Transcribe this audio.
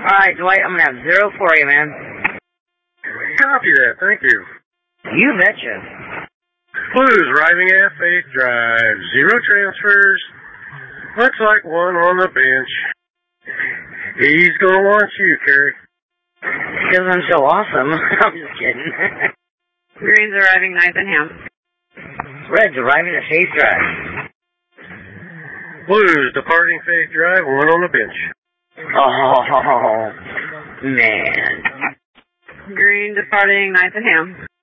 Alright, Dwight, I'm gonna have 0 for you, man. Copy that, thank you. You betcha. Blues arriving at Faith Drive. 0 transfers. Looks like 1 on the bench. He's gonna want you, Kerry. Because I'm so awesome. I'm just kidding. Greens arriving 9th and Ham. Reds arriving at Faith Drive. Blues departing Faith Drive, 1 on the bench. Oh, man. Green departing 9th and Ham.